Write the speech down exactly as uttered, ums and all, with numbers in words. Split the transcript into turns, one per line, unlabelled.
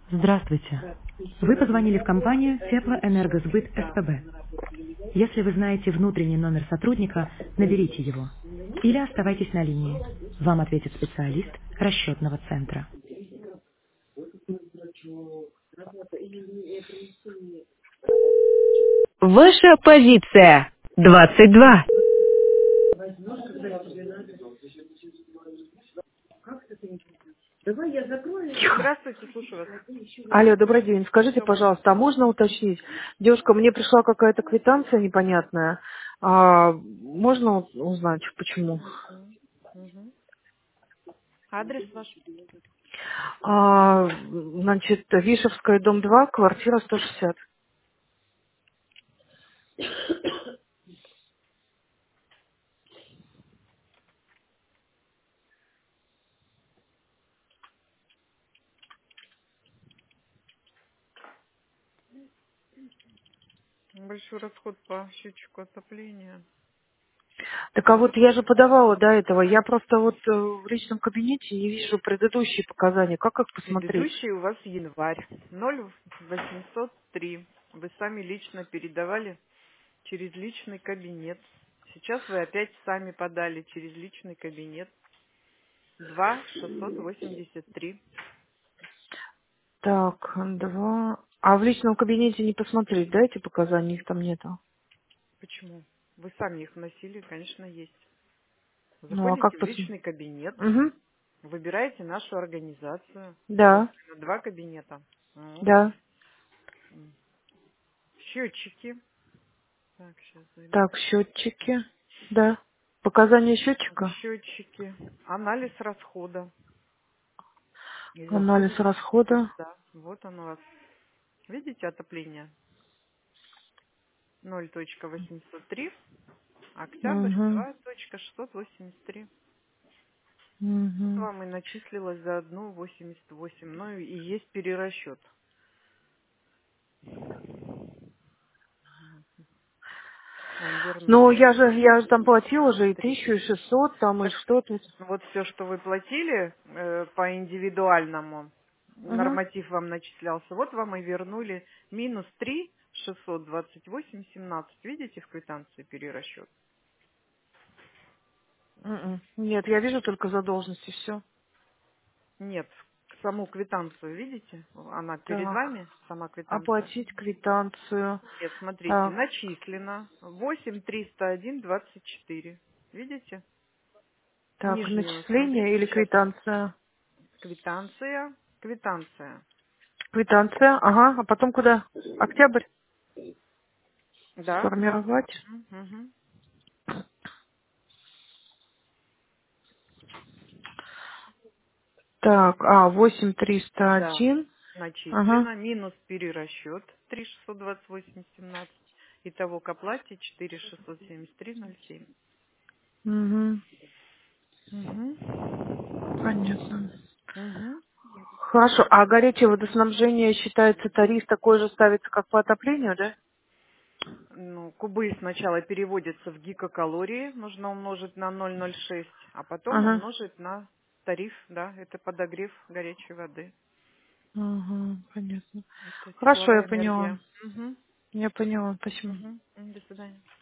Здравствуйте. Вы позвонили в компанию Теплоэнергосбыт СПБ. Если вы знаете внутренний номер сотрудника, наберите его. Или оставайтесь на линии. Вам ответит специалист расчетного центра. Ваша позиция. двадцать два.
Здравствуйте, слушаю вас.
Алло, добрый день. Скажите,
Добрый.
пожалуйста, а можно уточнить? Девушка, мне пришла какая-то квитанция непонятная. А, можно у- узнать, почему?
Мгм. Мгм. Адрес ваш?
А, значит, Вишевская, дом два, квартира сто шестьдесят.
Большой расход по счетчику отопления.
Так а вот я же подавала до этого. Я просто вот э, в личном кабинете не вижу предыдущие показания. Как их посмотреть?
Предыдущий у вас январь. ноль восемьсот три. Вы сами лично передавали через личный кабинет. Сейчас вы опять сами подали через личный кабинет. два шестьсот восемьдесят три.
Так, два. А в личном кабинете не посмотреть, да, эти показания? Их там нету.
Почему? Вы сами их вносили, конечно, есть.
Ну, а как
Заходите в
посмотреть?
личный кабинет,
Угу.
выбираете нашу организацию.
Да,
Собственно, два кабинета. Вот.
да.
М. Счетчики. Так, сейчас зайду.
Так, счетчики. Да. Показания
Так,
счетчика.
счетчики. Анализ расхода. И
Анализ
заходите.
расхода.
Да, вот оно у вас. Видите отопление? ноль восемьсот три. Октябрь
Угу.
два шестьсот восемьдесят три. Вот
Угу.
вам и начислилось за одну восемьдесят восемь. Ну и есть перерасчет. Вам
Ну,
вернули
я же, я же там платила же и
три.
тысячу, и шестьсот, там, и
Так
что-то.
вот все, что вы платили э, по индивидуальному,
Угу.
норматив вам начислялся, вот вам и вернули минус три шестьсот двадцать восемь семнадцать. Видите в квитанции перерасчет?
М-м. Нет, я вижу только задолженности, все.
Нет, саму квитанцию видите? Она перед
Так,
вами, сама квитанция.
оплатить квитанцию.
Нет, смотрите,
Так,
начислено восемь триста один двадцать четыре. Видите?
так,
Нижнюю,
начисление
смотрите,
или
сейчас
квитанция?
квитанция, квитанция.
Квитанция, ага, а потом куда? Октябрь?
Да, да.
Сформировать.
Мгм, мгм.
Так, а, восемь триста
Да,
один. Ага.
начислено, минус перерасчет три шестьсот двадцать восемь семнадцать. Итого к оплате четыре шестьсот семьдесят три ноль семь.
Угу.
Угу.
Понятно.
Угу.
Хорошо. А горячее водоснабжение считается тариф такой же ставится, как по отоплению, да?
Ну, кубы сначала переводятся в гигакалории, нужно умножить на ноль целых ноль шесть, а потом
Ага.
умножить на тариф, да, это подогрев горячей воды.
Ага, понятно.
Это
Хорошо, я
тепловая
поняла.
энергия. Угу.
Я поняла. Спасибо.
Угу. До свидания.